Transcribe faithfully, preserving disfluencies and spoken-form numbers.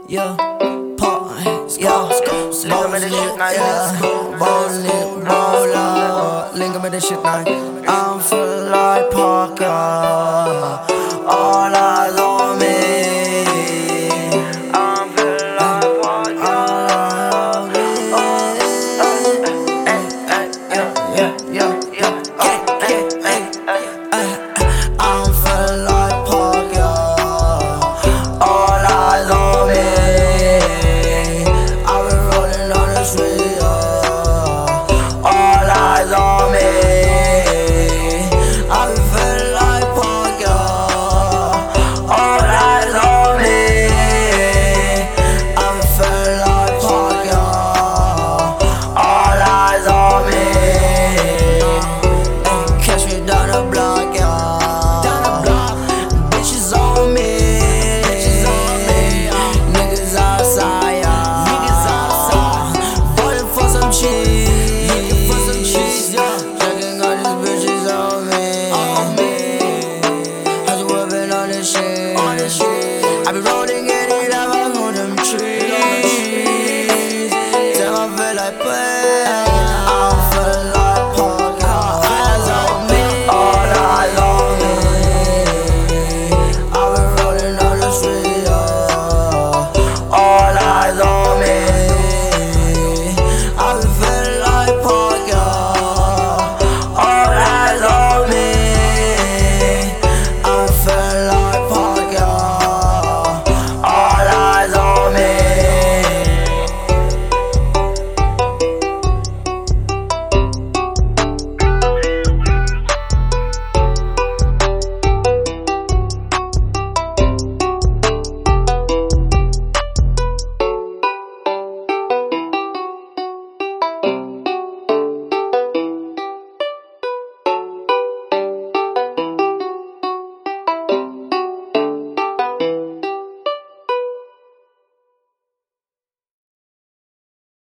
Yeah, pop, yeah, Link with this shit now, yeah, ballin', ball out, link with this shit now. I'm feeling like Parker, all eyes on me. I'm feeling like Parker. All eyes on me. Yeah, yeah, Yeah, yeah. yeah, yeah, yeah. I'm feeling like Parker, all eyes on me. I've been rolling on the street, yeah. All eyes on me. I've been feeling like Parker, all eyes on me. I've been feeling like Parker, all eyes on me. Catch me down the block, yeah. Down the block, bitches on me. Bitches on me, yeah. Niggas outside, yeah. Niggas outside, falling for some cheese. Looking for some cheese, yeah. Checking all these bitches on me. On me. Has a whipping on this shit. On this shit. I be rolling.